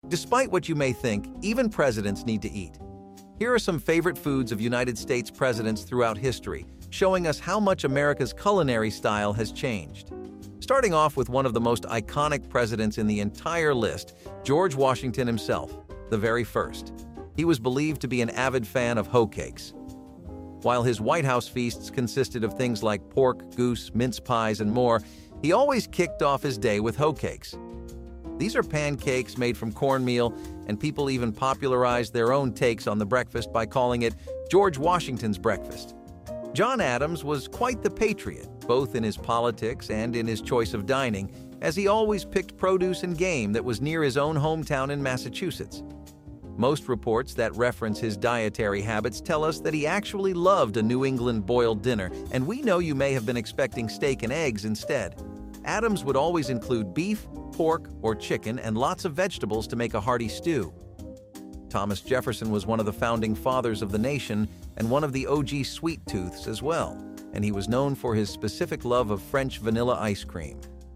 Despite what you may think, even presidents need to eat. Here are some favorite foods of United States presidents throughout history, showing us how much America's culinary style has changed. Starting off with one of the most iconic presidents in the entire list, George Washington himself, the very first. He was believed to be an avid fan of hoe cakes. While his White House feasts consisted of things like pork, goose, mince pies, and more, he always kicked off his day with hoe cakes. These are pancakes made from cornmeal, and people even popularized their own takes on the breakfast by calling it George Washington's breakfast. John Adams was quite the patriot, both in his politics and in his choice of dining, as he always picked produce and game that was near his own hometown in Massachusetts. Most reports that reference his dietary habits tell us that he actually loved a New England boiled dinner, and we know you may have been expecting steak and eggs instead. Adams would always include beef, pork, or chicken, and lots of vegetables to make a hearty stew. Thomas Jefferson was one of the founding fathers of the nation and one of the OG sweet tooths as well, and he was known for his specific love of French vanilla ice cream.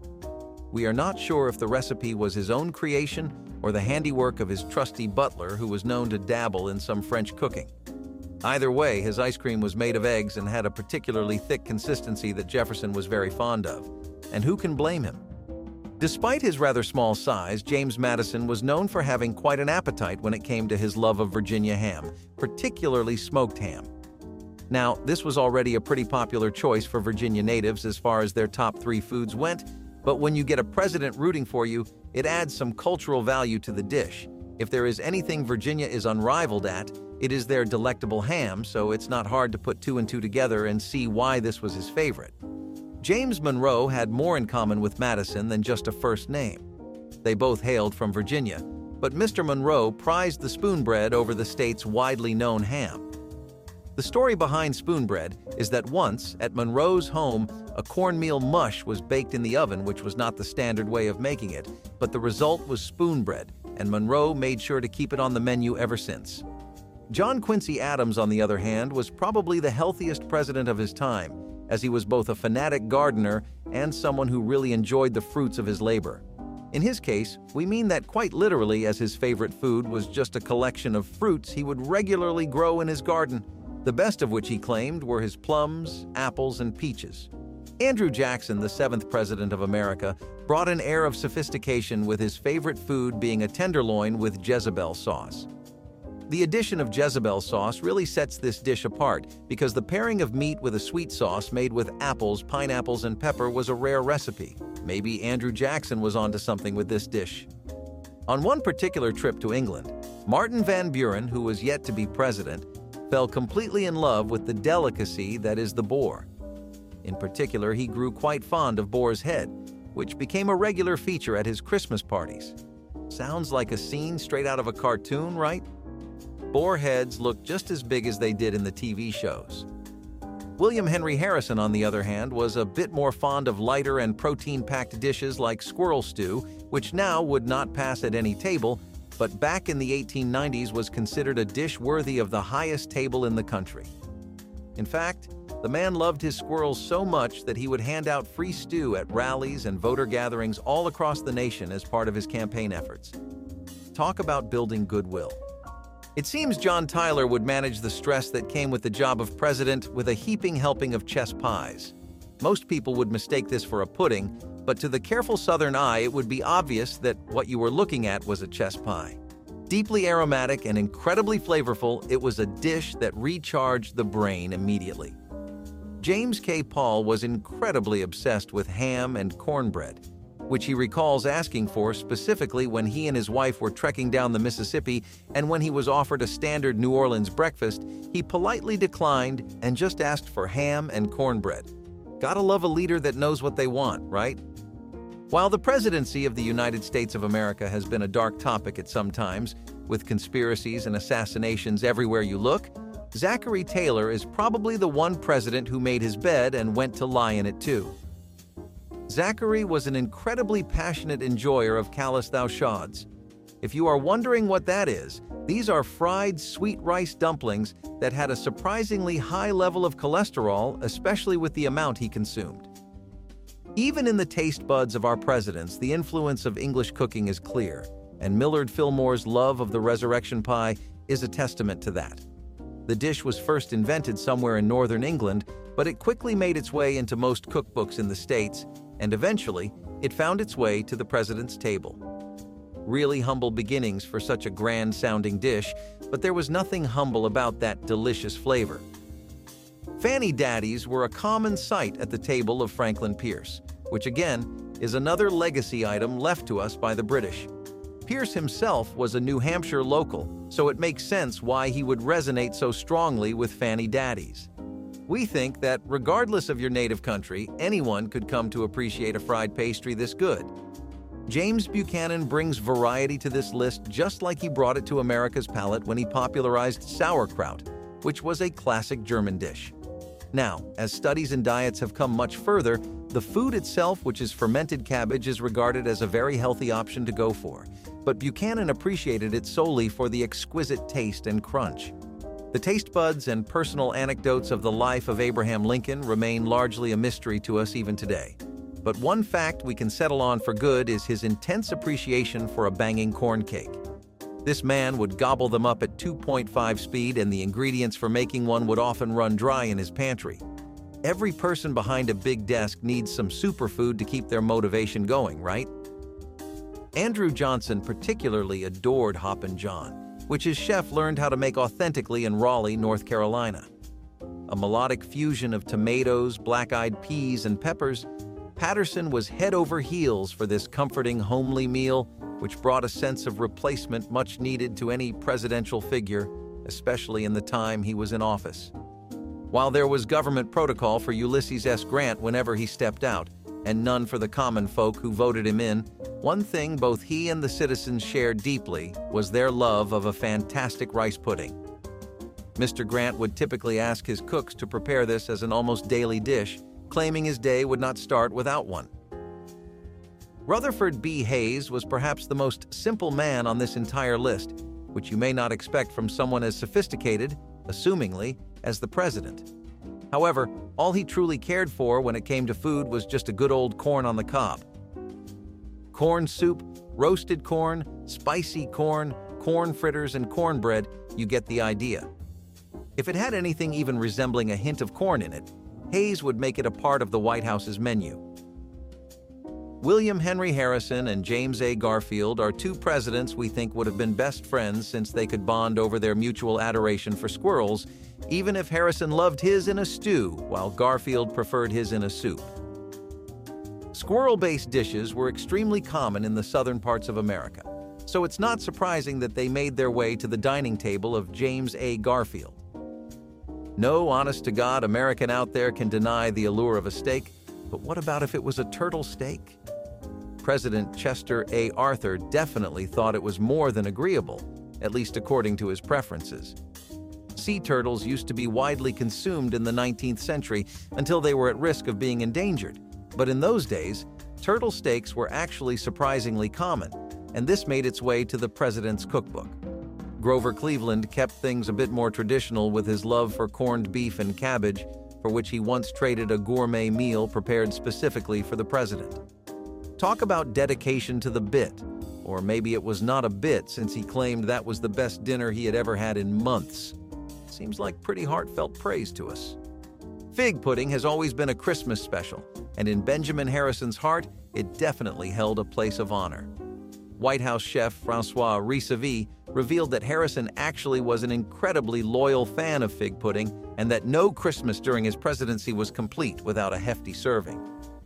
We are not sure if the recipe was his own creation or the handiwork of his trusty butler who was known to dabble in some French cooking. Either way, his ice cream was made of eggs and had a particularly thick consistency that Jefferson was very fond of. And who can blame him? Despite his rather small size, James Madison was known for having quite an appetite when it came to his love of Virginia ham, particularly smoked ham. Now, this was already a pretty popular choice for Virginia natives as far as their top 3 foods went, but when you get a president rooting for you, it adds some cultural value to the dish. If there is anything Virginia is unrivaled at, it is their delectable ham, so it's not hard to put 2 and 2 together and see why this was his favorite. James Monroe had more in common with Madison than just a first name. They both hailed from Virginia, but Mr. Monroe prized the spoonbread over the state's widely known ham. The story behind spoonbread is that once, at Monroe's home, a cornmeal mush was baked in the oven, which was not the standard way of making it, but the result was spoonbread, and Monroe made sure to keep it on the menu ever since. John Quincy Adams, on the other hand, was probably the healthiest president of his time, as he was both a fanatic gardener and someone who really enjoyed the fruits of his labor. In his case, we mean that quite literally, as his favorite food was just a collection of fruits he would regularly grow in his garden, the best of which he claimed were his plums, apples, and peaches. Andrew Jackson, the 7th president of America, brought an air of sophistication with his favorite food being a tenderloin with Jezebel sauce. The addition of Jezebel sauce really sets this dish apart because the pairing of meat with a sweet sauce made with apples, pineapples, and pepper was a rare recipe. Maybe Andrew Jackson was onto something with this dish. On one particular trip to England, Martin Van Buren, who was yet to be president, fell completely in love with the delicacy that is the boar. In particular, he grew quite fond of boar's head, which became a regular feature at his Christmas parties. Sounds like a scene straight out of a cartoon, right? Boar heads looked just as big as they did in the TV shows. William Henry Harrison, on the other hand, was a bit more fond of lighter and protein-packed dishes like squirrel stew, which now would not pass at any table, but back in the 1890s was considered a dish worthy of the highest table in the country. In fact, the man loved his squirrels so much that he would hand out free stew at rallies and voter gatherings all across the nation as part of his campaign efforts. Talk about building goodwill. It seems John Tyler would manage the stress that came with the job of president with a heaping helping of chess pies. Most people would mistake this for a pudding, but to the careful Southern eye it would be obvious that what you were looking at was a chess pie. Deeply aromatic and incredibly flavorful, it was a dish that recharged the brain immediately. James K. Paul was incredibly obsessed with ham and cornbread, which he recalls asking for specifically when he and his wife were trekking down the Mississippi, and when he was offered a standard New Orleans breakfast, he politely declined and just asked for ham and cornbread. Gotta love a leader that knows what they want, right? While the presidency of the United States of America has been a dark topic at some times, with conspiracies and assassinations everywhere you look, Zachary Taylor is probably the one president who made his bed and went to lie in it too. Zachary was an incredibly passionate enjoyer of Khalis thou shods. If you are wondering what that is, these are fried sweet rice dumplings that had a surprisingly high level of cholesterol, especially with the amount he consumed. Even in the taste buds of our presidents, the influence of English cooking is clear. and Millard Fillmore's love of the resurrection pie is a testament to that. The dish was first invented somewhere in northern England, but it quickly made its way into most cookbooks in the States, and eventually, it found its way to the president's table. Really humble beginnings for such a grand-sounding dish, but there was nothing humble about that delicious flavor. Fanny Daddies were a common sight at the table of Franklin Pierce, which again is another legacy item left to us by the British. Pierce himself was a New Hampshire local, so it makes sense why he would resonate so strongly with Fanny Daddies. We think that regardless of your native country, anyone could come to appreciate a fried pastry this good. James Buchanan brings variety to this list just like he brought it to America's palate when he popularized sauerkraut, which was a classic German dish. Now, as studies in diets have come much further, the food itself, which is fermented cabbage, is regarded as a very healthy option to go for, but Buchanan appreciated it solely for the exquisite taste and crunch. The taste buds and personal anecdotes of the life of Abraham Lincoln remain largely a mystery to us even today. But one fact we can settle on for good is his intense appreciation for a banging corn cake. This man would gobble them up at 2.5 speed, and the ingredients for making one would often run dry in his pantry. Every person behind a big desk needs some superfood to keep their motivation going, right? Andrew Johnson particularly adored Hoppin' John, which his chef learned how to make authentically in Raleigh, North Carolina. A melodic fusion of tomatoes, black-eyed peas, and peppers, Patterson was head over heels for this comforting, homely meal, which brought a sense of replacement much needed to any presidential figure, especially in the time he was in office. While there was government protocol for Ulysses S. Grant whenever he stepped out, and none for the common folk who voted him in, one thing both he and the citizens shared deeply was their love of a fantastic rice pudding. Mr. Grant would typically ask his cooks to prepare this as an almost daily dish, claiming his day would not start without one. Rutherford B. Hayes was perhaps the most simple man on this entire list, which you may not expect from someone as sophisticated, assumingly, as the president. However, all he truly cared for when it came to food was just a good old corn on the cob. Corn soup, roasted corn, spicy corn, corn fritters, and cornbread, you get the idea. If it had anything even resembling a hint of corn in it, Hayes would make it a part of the White House's menu. William Henry Harrison and James A. Garfield are two presidents we think would have been best friends since they could bond over their mutual adoration for squirrels, even if Harrison loved his in a stew while Garfield preferred his in a soup. Squirrel-based dishes were extremely common in the southern parts of America, so it's not surprising that they made their way to the dining table of James A. Garfield. No honest-to-God American out there can deny the allure of a steak, but what about if it was a turtle steak? President Chester A. Arthur definitely thought it was more than agreeable, at least according to his preferences. Sea turtles used to be widely consumed in the 19th century until they were at risk of being endangered. But in those days, turtle steaks were actually surprisingly common, and this made its way to the president's cookbook. Grover Cleveland kept things a bit more traditional with his love for corned beef and cabbage, for which he once traded a gourmet meal prepared specifically for the president. Talk about dedication to the bit, or maybe it was not a bit since he claimed that was the best dinner he had ever had in months. Seems like pretty heartfelt praise to us. Fig pudding has always been a Christmas special, and in Benjamin Harrison's heart, it definitely held a place of honor. White House chef Francois Ricevi revealed that Harrison actually was an incredibly loyal fan of fig pudding and that no Christmas during his presidency was complete without a hefty serving.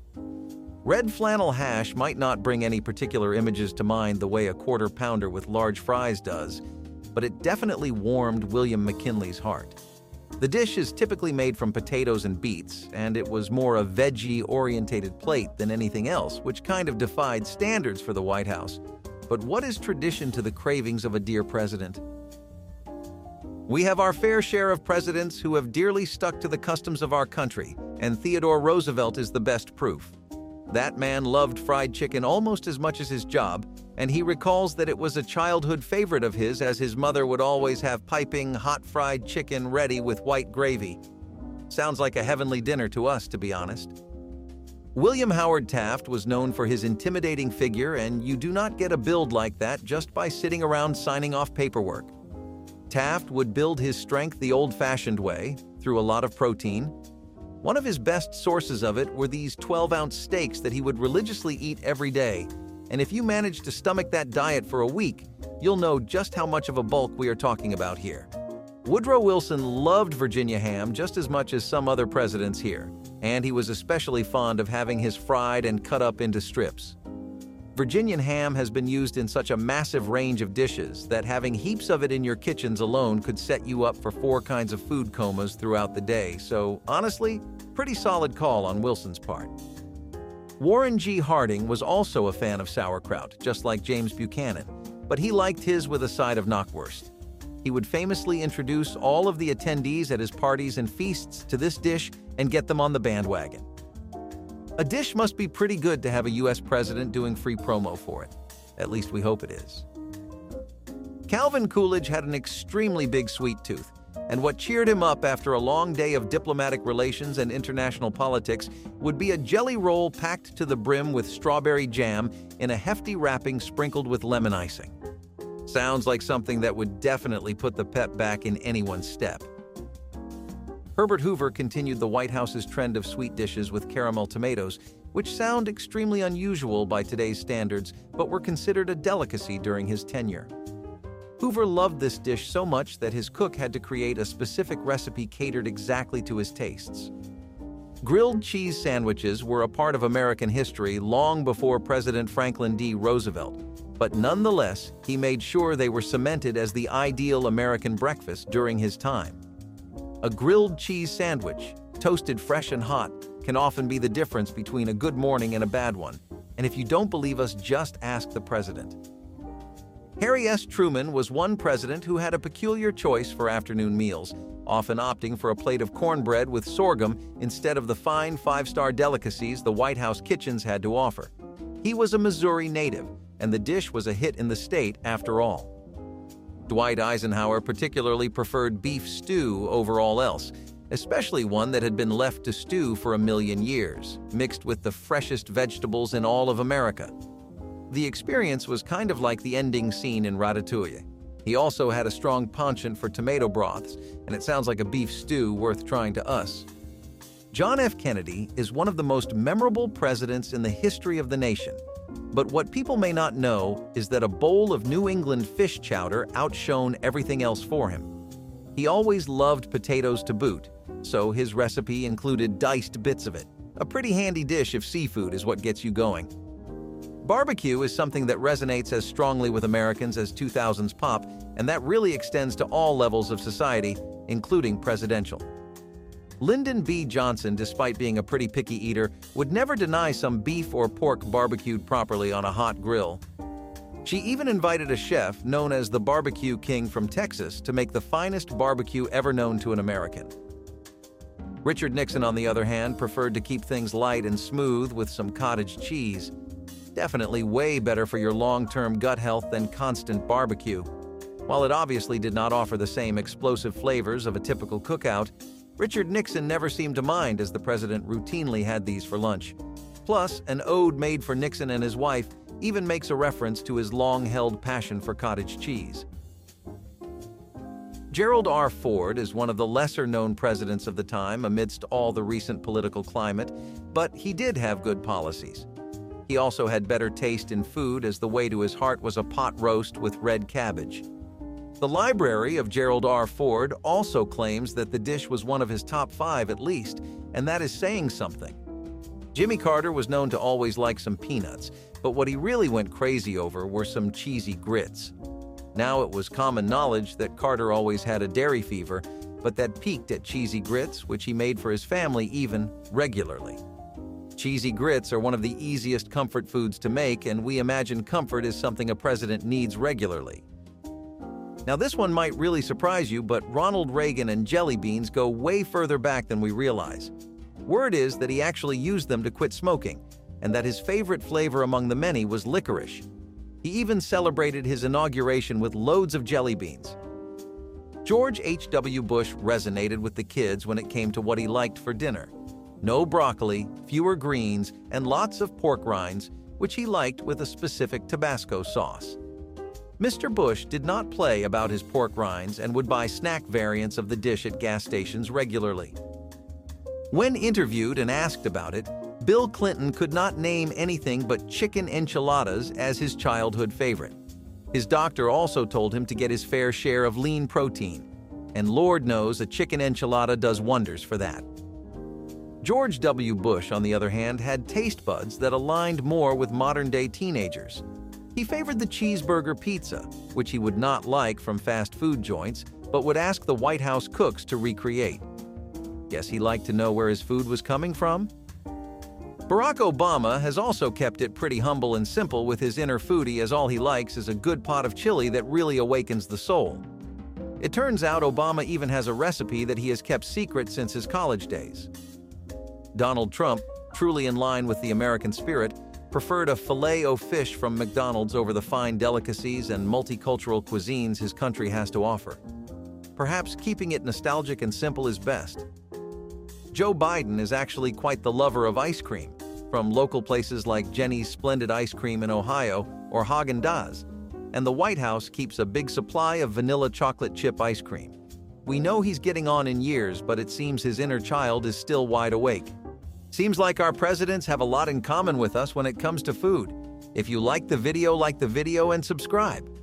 Red flannel hash might not bring any particular images to mind the way a quarter pounder with large fries does, but it definitely warmed William McKinley's heart. The dish is typically made from potatoes and beets, and it was more a veggie-orientated plate than anything else, which kind of defied standards for the White House. But what is tradition to the cravings of a dear president? We have our fair share of presidents who have dearly stuck to the customs of our country, and Theodore Roosevelt is the best proof. That man loved fried chicken almost as much as his job, and he recalls that it was a childhood favorite of his as his mother would always have piping, hot fried chicken ready with white gravy. Sounds like a heavenly dinner to us, to be honest. William Howard Taft was known for his intimidating figure, and you do not get a build like that just by sitting around signing off paperwork. Taft would build his strength the old-fashioned way, through a lot of protein. One of his best sources of it were these 12-ounce steaks that he would religiously eat every day, and if you manage to stomach that diet for a week, you'll know just how much of a bulk we are talking about here. Woodrow Wilson loved Virginia ham just as much as some other presidents here, and he was especially fond of having his fried and cut up into strips. Virginian ham has been used in such a massive range of dishes that having heaps of it in your kitchens alone could set you up for 4 kinds of food comas throughout the day, so honestly, pretty solid call on Wilson's part. Warren G. Harding was also a fan of sauerkraut, just like James Buchanan, but he liked his with a side of knockwurst. He would famously introduce all of the attendees at his parties and feasts to this dish and get them on the bandwagon. A dish must be pretty good to have a US president doing free promo for it. At least we hope it is. Calvin Coolidge had an extremely big sweet tooth, and what cheered him up after a long day of diplomatic relations and international politics would be a jelly roll packed to the brim with strawberry jam in a hefty wrapping sprinkled with lemon icing. Sounds like something that would definitely put the pep back in anyone's step. Herbert Hoover continued the White House's trend of sweet dishes with caramel tomatoes, which sound extremely unusual by today's standards, but were considered a delicacy during his tenure. Hoover loved this dish so much that his cook had to create a specific recipe catered exactly to his tastes. Grilled cheese sandwiches were a part of American history long before President Franklin D. Roosevelt, but nonetheless, he made sure they were cemented as the ideal American breakfast during his time. A grilled cheese sandwich, toasted fresh and hot, can often be the difference between a good morning and a bad one. And if you don't believe us, just ask the president. Harry S. Truman was one president who had a peculiar choice for afternoon meals, often opting for a plate of cornbread with sorghum instead of the fine 5-star delicacies the White House kitchens had to offer. He was a Missouri native, and the dish was a hit in the state after all. Dwight Eisenhower particularly preferred beef stew over all else, especially one that had been left to stew for 1,000,000 years, mixed with the freshest vegetables in all of America. The experience was kind of like the ending scene in Ratatouille. He also had a strong penchant for tomato broths, and it sounds like a beef stew worth trying to us. John F. Kennedy is one of the most memorable presidents in the history of the nation. But what people may not know is that a bowl of New England fish chowder outshone everything else for him. He always loved potatoes to boot, so his recipe included diced bits of it. A pretty handy dish if seafood is what gets you going. Barbecue is something that resonates as strongly with Americans as 2000s pop, and that really extends to all levels of society, including presidential. Lyndon B. Johnson, despite being a pretty picky eater, would never deny some beef or pork barbecued properly on a hot grill. She even invited a chef known as the Barbecue King from Texas to make the finest barbecue ever known to an American. Richard Nixon, on the other hand, preferred to keep things light and smooth with some cottage cheese. Definitely way better for your long-term gut health than constant barbecue. While it obviously did not offer the same explosive flavors of a typical cookout, Richard Nixon never seemed to mind as the president routinely had these for lunch. Plus, an ode made for Nixon and his wife even makes a reference to his long-held passion for cottage cheese. Gerald R. Ford is one of the lesser-known presidents of the time amidst all the recent political climate, but he did have good policies. He also had better taste in food, as the way to his heart was a pot roast with red cabbage. The library of Gerald R. Ford also claims that the dish was one of his top 5 at least, and that is saying something. Jimmy Carter was known to always like some peanuts, but what he really went crazy over were some cheesy grits. Now it was common knowledge that Carter always had a dairy fever, but that peaked at cheesy grits, which he made for his family even regularly. Cheesy grits are one of the easiest comfort foods to make, and we imagine comfort is something a president needs regularly. Now this one might really surprise you, but Ronald Reagan and jelly beans go way further back than we realize. Word is that he actually used them to quit smoking, and that his favorite flavor among the many was licorice. He even celebrated his inauguration with loads of jelly beans. George H.W. Bush resonated with the kids when it came to what he liked for dinner. No broccoli, fewer greens, and lots of pork rinds, which he liked with a specific Tabasco sauce. Mr. Bush did not play about his pork rinds and would buy snack variants of the dish at gas stations regularly. When interviewed and asked about it, Bill Clinton could not name anything but chicken enchiladas as his childhood favorite. His doctor also told him to get his fair share of lean protein, and Lord knows a chicken enchilada does wonders for that. George W. Bush, on the other hand, had taste buds that aligned more with modern-day teenagers. He favored the cheeseburger pizza, which he would not like from fast food joints, but would ask the White House cooks to recreate. Guess he liked to know where his food was coming from? Barack Obama has also kept it pretty humble and simple with his inner foodie, as all he likes is a good pot of chili that really awakens the soul. It turns out Obama even has a recipe that he has kept secret since his college days. Donald Trump, truly in line with the American spirit, preferred a filet-o-fish from McDonald's over the fine delicacies and multicultural cuisines his country has to offer. Perhaps keeping it nostalgic and simple is best. Joe Biden is actually quite the lover of ice cream, from local places like Jenny's Splendid Ice Cream in Ohio or Häagen-Dazs, and the White House keeps a big supply of vanilla chocolate chip ice cream. We know he's getting on in years, but it seems his inner child is still wide awake. Seems like our presidents have a lot in common with us when it comes to food. If you like the video and subscribe.